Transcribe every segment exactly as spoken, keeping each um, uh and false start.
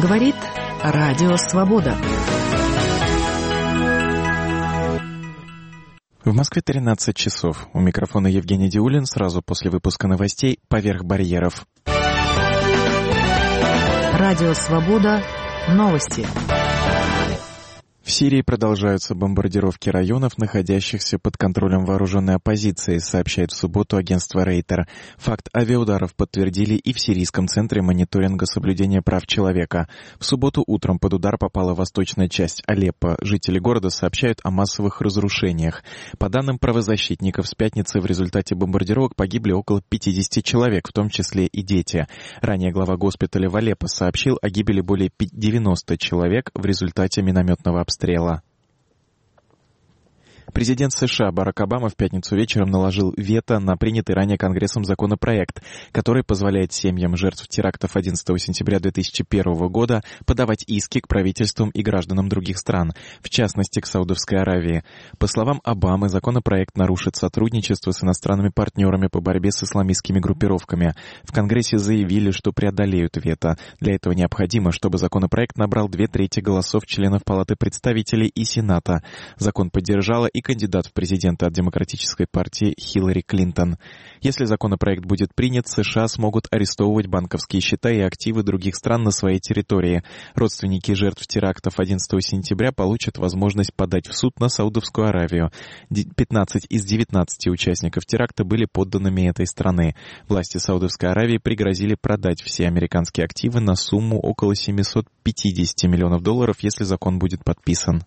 Говорит Радио Свобода. В Москве тринадцать часов. У микрофона Евгений Диулин. Сразу после выпуска новостей «Поверх барьеров». Радио Свобода. Новости. В Сирии продолжаются бомбардировки районов, находящихся под контролем вооруженной оппозиции, сообщает в субботу агентство Рейтер. Факт авиаударов подтвердили и в Сирийском центре мониторинга соблюдения прав человека. В субботу утром под удар попала восточная часть Алеппо. Жители города сообщают о массовых разрушениях. По данным правозащитников, с пятницы в результате бомбардировок погибли около пятьдесят человек, в том числе и дети. Ранее глава госпиталя в Алеппо сообщил о гибели более девяноста человек в результате минометного обстрела. Обстрела. Президент США Барак Обама в пятницу вечером наложил вето на принятый ранее Конгрессом законопроект, который позволяет семьям жертв терактов одиннадцатого сентября две тысячи первого года подавать иски к правительствам и гражданам других стран, в частности к Саудовской Аравии. По словам Обамы, законопроект нарушит сотрудничество с иностранными партнерами по борьбе с исламистскими группировками. В Конгрессе заявили, что преодолеют вето. Для этого необходимо, чтобы законопроект набрал две трети голосов членов Палаты представителей и Сената. Закон поддержала и кандидат в президенты от Демократической партии Хиллари Клинтон. Если законопроект будет принят, США смогут арестовывать банковские счета и активы других стран на своей территории. Родственники жертв терактов одиннадцатого сентября получат возможность подать в суд на Саудовскую Аравию. пятнадцать из девятнадцати участников теракта были подданными этой страны. Власти Саудовской Аравии пригрозили продать все американские активы на сумму около семьсот пятьдесят миллионов долларов, если закон будет подписан.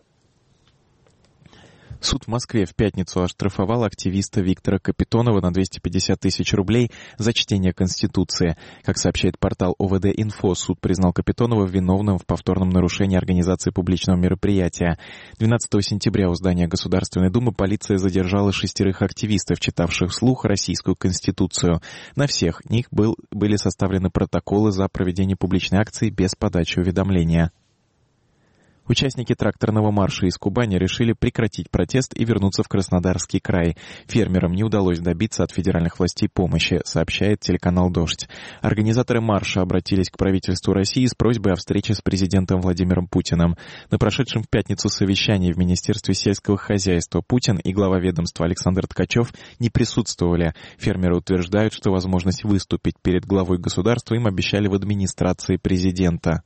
Суд в Москве в пятницу оштрафовал активиста Виктора Капитонова на двести пятьдесят тысяч рублей за чтение Конституции. Как сообщает портал О В Д Инфо, суд признал Капитонова виновным в повторном нарушении организации публичного мероприятия. двенадцатого сентября у здания Государственной Думы полиция задержала шестерых активистов, читавших вслух Российскую Конституцию. На всех них был, были составлены протоколы за проведение публичной акции без подачи уведомления. Участники тракторного марша из Кубани решили прекратить протест и вернуться в Краснодарский край. Фермерам не удалось добиться от федеральных властей помощи, сообщает телеканал «Дождь». Организаторы марша обратились к правительству России с просьбой о встрече с президентом Владимиром Путиным. На прошедшем в пятницу совещании в Министерстве сельского хозяйства Путин и глава ведомства Александр Ткачев не присутствовали. Фермеры утверждают, что возможность выступить перед главой государства им обещали в администрации президента.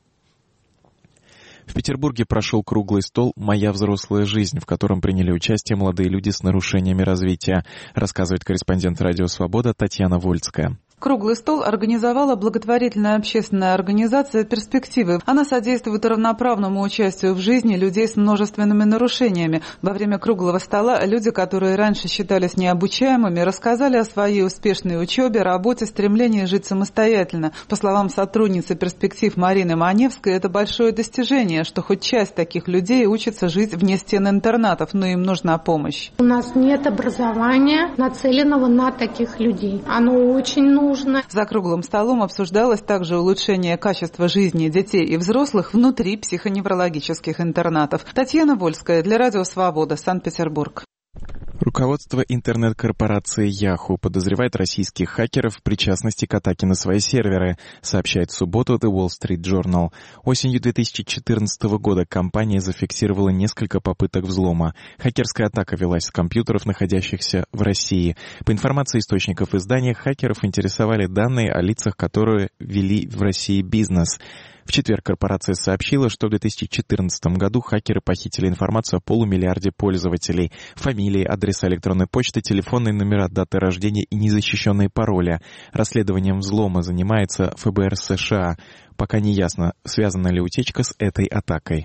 В Петербурге прошел круглый стол «Моя взрослая жизнь», в котором приняли участие молодые люди с нарушениями развития, рассказывает корреспондент «Радио Свобода» Татьяна Вольская. Круглый стол организовала благотворительная общественная организация «Перспективы». Она содействует равноправному участию в жизни людей с множественными нарушениями. Во время круглого стола люди, которые раньше считались необучаемыми, рассказали о своей успешной учебе, работе, стремлении жить самостоятельно. По словам сотрудницы «Перспектив» Марины Маневской, это большое достижение, что хоть часть таких людей учится жить вне стен интернатов, но им нужна помощь. У нас нет образования, нацеленного на таких людей. Оно очень нужно. За круглым столом обсуждалось также улучшение качества жизни детей и взрослых внутри психоневрологических интернатов. Татьяна Вольская для Радио Свобода, Санкт-Петербург. Руководство интернет-корпорации Yahoo подозревает российских хакеров в причастности к атаке на свои серверы, сообщает в субботу The Wall Street Journal. Осенью две тысячи четырнадцатого года компания зафиксировала несколько попыток взлома. Хакерская атака велась с компьютеров, находящихся в России. По информации источников издания, хакеров интересовали данные о лицах, которые вели в России бизнес. В четверг корпорация сообщила, что в две тысячи четырнадцатом году хакеры похитили информацию о полумиллиарде пользователей: фамилии, адреса электронной почты, телефонные номера, даты рождения и незащищенные пароли. Расследованием взлома занимается Эф Бэ Эр США. Пока не ясно, связана ли утечка с этой атакой.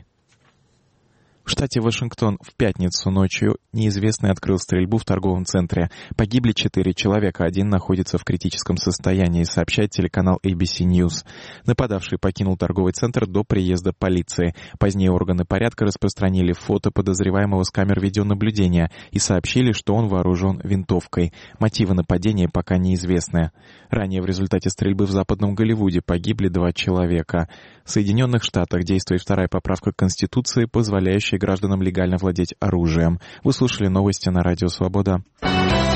В штате Вашингтон в пятницу ночью неизвестный открыл стрельбу в торговом центре. Погибли четыре человека, один находится в критическом состоянии, сообщает телеканал Эй Би Си Ньюс. Нападавший покинул торговый центр до приезда полиции. Позднее органы порядка распространили фото подозреваемого с камер видеонаблюдения и сообщили, что он вооружен винтовкой. Мотивы нападения пока неизвестны. Ранее в результате стрельбы в Западном Голливуде погибли два человека. В Соединенных Штатах действует вторая поправка к Конституции, позволяющая гражданам легально владеть оружием. Вы слушали новости на Радио Свобода.